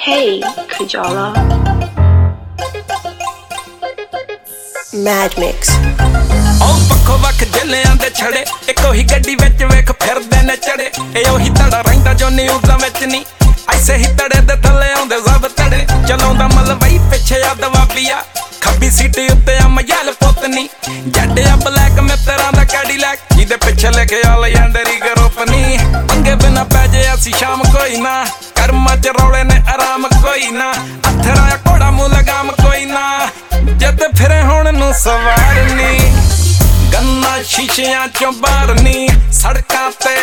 Hey, Kajala. Mad Mix. ਉਹ ਵੱਖੋ ਵੱਖ ਜ਼ਿਲ੍ਹਿਆਂ ਦੇ ਛੜੇ ਇੱਕੋ ਹੀ ਗੱਡੀ ਵਿੱਚ ਵੇਖ ਫਿਰਦੇ ਨੇ ਚੜੇ ਇਹ ਉਹੀ ਤੜਾ ਰਹਿੰਦਾ ਜੋ ਨਿਊਜ਼ਾਂ ਵਿੱਚ ਨਹੀਂ ਐਸੇ ਹੀ ਤੜੇ ਦੇ ਥੱਲੇ ਆਉਂਦੇ ਸਭ ਤੜੇ ਚਲਾਉਂਦਾ ਮਲਵਈ ਪਿੱਛੇ ਆ ਦਵਾਬੀਆ ਖੱਬੀ ਸੀਟ ਉੱਤੇ ਆ ਮਯਾਲ ਪੁੱਤਨੀ ਜੱਟਿਆ ਬਲੈਕ ਮਿੱਤਰਾਂ ਦਾ ਕੈਡੀਲੈਕ ਜਿਹਦੇ ਪਿੱਛੇ ਲਿਖੇ ਆ ਲੈਂਡਰੀ ਗਰੁੱਪ ਨੀ ਪੰਗੇ ਬਿਨਾ ਪੈ ਜੇ ਅਸੀਂ ਸ਼ਾਮ ਕੋਈ ਨਾ ਕਰਮਾਂ ਚ ਰੌਲੇ ਨੇ ਆਰਾਮ ਕੋਈ ਨਾ ਅਥਰਾ ਘੋੜਾ ਮੂੰਹ ਲਗਾਮ ਕੋਈ ਨਾ ਜਦ ਫਿਰੇ ਹੁਣ ਨੂੰ ਸਵਾਰਨੀ ਗੰਨਾ ਸ਼ੀਸ਼ਿਆਂ ਚੋਂ ਬਾਹਰਨੀ ਸੜਕਾਂ ਤੇ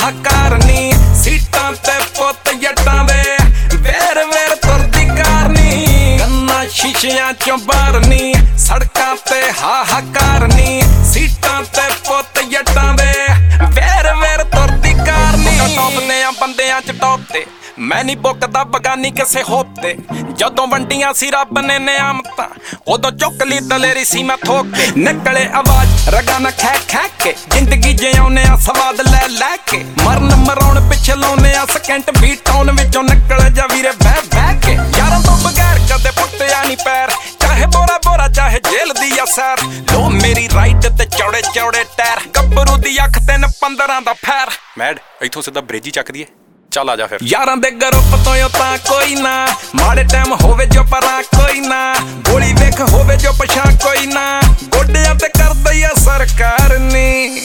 ਹਾਹਾਕਾਰ ਨੀ ਸੀਟਾਂ ਤੇ ਪੁੱਤ ਜੱਟਾਂ ਦੇ ਵੇਰ ਵੇਰ ਤੁਰਦੀ ਕਾਰਨੀ ਗੰਨਾ ਸ਼ੀਸ਼ਿਆਂ ਚੋਂ ਬਾਹਰਨੀ ਸੜਕਾਂ ਤੇ ਹਾਹਾਕਾਰ ਨੀ ਸੀਟਾਂ ਤੇ ਪੁੱਤ ਜੱਟਾਂ ਦੇ ਵੇਰ ਵੇਰ ਤੁਰਦੀ ਕਾਰਨੀ ਟੋਪਦੇ ਆ ਬੰਦਿਆਂ ਚ ਟੌਪ ਤੇ ਮੈਂ ਨੀ ਬੁੱਕਦਾ ਬਗਾਨੀ ਕਿਸੇ ਹੋਪ ਤੇ ਜਦੋਂ ਵੰਡੀਆਂ ਸੀ ਰੱਬ ਨੇ ਨਿਆਮਤਾਂ ਉਦੋਂ ਚੁੱਕ ਲਈ ਦਲੇਰੀ ਸੀ ਮੈਂ ਥੋਕ ਕੇ ਨਿਕਲੇ ਆਵਾਜ਼ ਰਗਾਂ ਨਾ ਖੈ ਖੈ ਕੇ ਜ਼ਿੰਦਗੀ ਜਿਉਨੇ ਆ ਸਵਾਦ ਲੈ ਲੈ ਕੇ ਮਰਨ ਮਰਾਉਣ ਪਿੱਛੇ ਲਾਉਨੇ ਆ ਸਕਿੰਟ ਵੀ ਟਾਊਨ ਵਿੱਚੋਂ ਨਿਕਲ ਜਾ ਵੀਰੇ ਬਹਿ ਬਹਿ ਕੇ ਯਾਰਾਂ ਤੋਂ ਬਗੈਰ ਕਦੇ ਪੁੱਟਿਆ ਨਹੀਂ ਪੈਰ ਚਾਹੇ ਬੋਰਾ ਬੋਰਾ ਚਾਹੇ ਜੇਲ੍ਹ ਦੀ ਆ ਸੈਰ ਲੋ ਮੇਰੀ ਰਾਈਟ ਤੇ ਚੌੜੇ ਚੌੜੇ ਟਾਇਰ ਗੱਭਰੂ ਦੀ ਅੱਖ 3-15 ਦਾ ਫੈਰ ਮੈਡ ਇੱਥੋਂ ਸਿੱਧਾ ਬ੍ਰਿਜ ਹੀ ਚੱਕ ਦਈਏ ਚੱਲ ਆ ਜਾ ਫਿਰ ਯਾਰਾਂ ਦੇ ਗਰੁੱਪ ਤੋਂ ਤਾਂ ਕੋਈ ਨਾ ਮਾੜੇ ਟਾਈਮ ਹੋਵੇ ਜੋ ਪਰਾਂ ਕੋਈ ਨਾ ਗੋਲੀ ਵੇਖ ਹੋਵੇ ਜੋ ਪਛਾਂ ਕੋਈ ਨਾ ਗੋਡਿਆਂ ਤੇ ਕਰਦੀ ਆ ਸਰਕਾਰ ਨੀ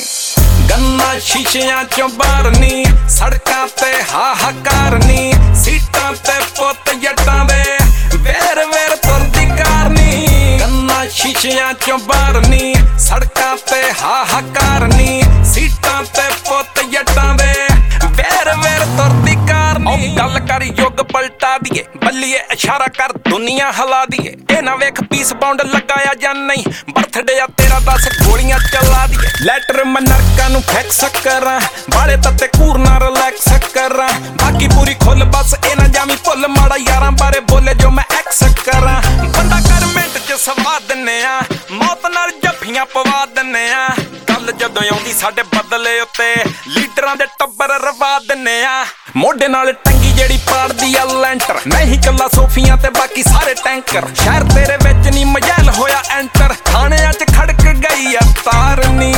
ਗੰਨਾ ਸ਼ੀਸ਼ਿਆਂ ਚੋਂ ਬਾਹਰਨੀ ਸੜਕਾਂ ਤੇ ਹਾਹਾਕਾਰ ਨੀ ਸੀਟਾਂ ਤੇ ਪੁੱਤ ਜੱਟਾਂ ਦੇ ਵੇਰ ਵੇਰ ਤੁਰਦੀ ਕਾਰਨੀ ਗੰਨਾ ਸ਼ੀਸ਼ਿਆਂ ਚੋਂ ਬਾਹਰਨੀ ਸੜਕਾਂ ਤੇ ਹਾਹਾਕਾਰ ਨੀ ਸੀਟਾਂ ਤੇ ਪੁੱਤ ਜੱਟਾਂ ਦੇ ਵੇਰ ਵੇਰ ਤੁਰਦੀ ਕਾਰਨੀ ਗੱਲ ਕਰ ਯੁੱਗ ਪਲਟਾ ਦੀਏ ਬੱਲੀਏ ਇਸ਼ਾਰਾ ਕਰ ਦੁਨੀਆ ਹਿਲਾ ਦੀਏ ਇਹ ਨਾ ਵੇਖ ਪੀਸ ਬਾਉਂਡ ਲਗਾਇਆ ਜਾਂ ਨਹੀਂ ਬਰਥਡੇ ਆ ਤੇਰਾ 10 ਗੋਲੀਆਂ ਚਲਾ ਦੀਏ ਲੈਟਰ ਮੈਂ ਨਰਕਾਂ ਨੂੰ ਫਿਕਸ ਕਰਾਂ ਬਾਲੇ ਤੱਤੇ ਕੂਰ ਨਾ ਰਿਲੈਕਸ ਕਰਾਂ ਬਾਕੀ ਪੂਰੀ ਖੁੱਲ ਬਸ ਇਹ ਨਾ ਜਾਵੀਂ ਭੁੱਲ ਮਾੜਾ ਯਾਰਾਂ ਬਾਰੇ ਬੋਲੇ ਜੋ ਮੈਂ ਐਕਸ ਕਰਾਂ ਬੰਦਾ ਕਰ ਮਿੰਟ ਚ ਸਵਾ ਦਿੰਨੇ ਆ ਮੌਤ ਨਾਲ ਜੱਫੀਆਂ ਪਵਾ ਦਿੰਨੇ ਆ ਗੱਲ ਜਦੋਂ ਆਉਂਦੀ ਸਾਡੇ ਬਦਲੇ ਉੱਤੇ ਲੀਡਰਾਂ ਦੇ ਟੱਬਰ ਰਵਾ ਦਿੰਨੇ ਆ ਮੋਢੇ ਨਾਲ ਟੰਗੀ ਜਿਹੜੀ ਪਾੜਦੀ ਆ ਲੈਂਟਰ ਨਹੀਂ ਕੱਲਾ ਸੋਫੀਆਂ ਤੇ ਬਾਕੀ ਸਾਰੇ ਟੈਂਕਰ ਸ਼ਹਿਰ ਤੇਰੇ ਵਿੱਚ ਨਹੀਂ ਮਜੈਲ ਹੋਇਆ ਐਂਟਰ ਥਾਣਿਆਂ 'ਚ ਖੜਕ ਗਈ ਆ ਤਾਰਨੀ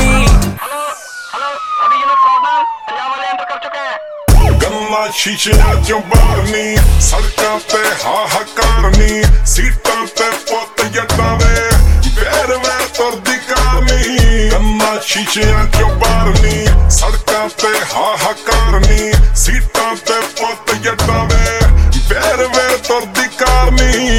ਗੰਨਾ ਸ਼ੀਸ਼ਿਆਂ ਚੋਂ ਬਾਹਰਨੀ ਸੜਕਾਂ ਤੇ ਹਾਹਾਕਾਰ ਨੀ ਸੀਟਾਂ ਤੇ ਪੁੱਤ ਜੱਟਾਂ ਦੇ ਵੇਰ ਵੇਰ ਤੁਰਦੀ ਕਾਰਨੀ ਗੰਨਾ ਸ਼ੀਸ਼ਿਆਂ ਚੋਂ ਬਾਹਰਨੀ ਸੜਕਾਂ ਤੇ ਹਾਹਾਕਾਰ ਨੀ ਸੀਟਾਂ ਤੇ ਪੁੱਤ ਜੱਟਾਂ ਦੇ ਵੇਰ ਵੇਰ ਤੁਰਦੀ ਕਾਰਨੀ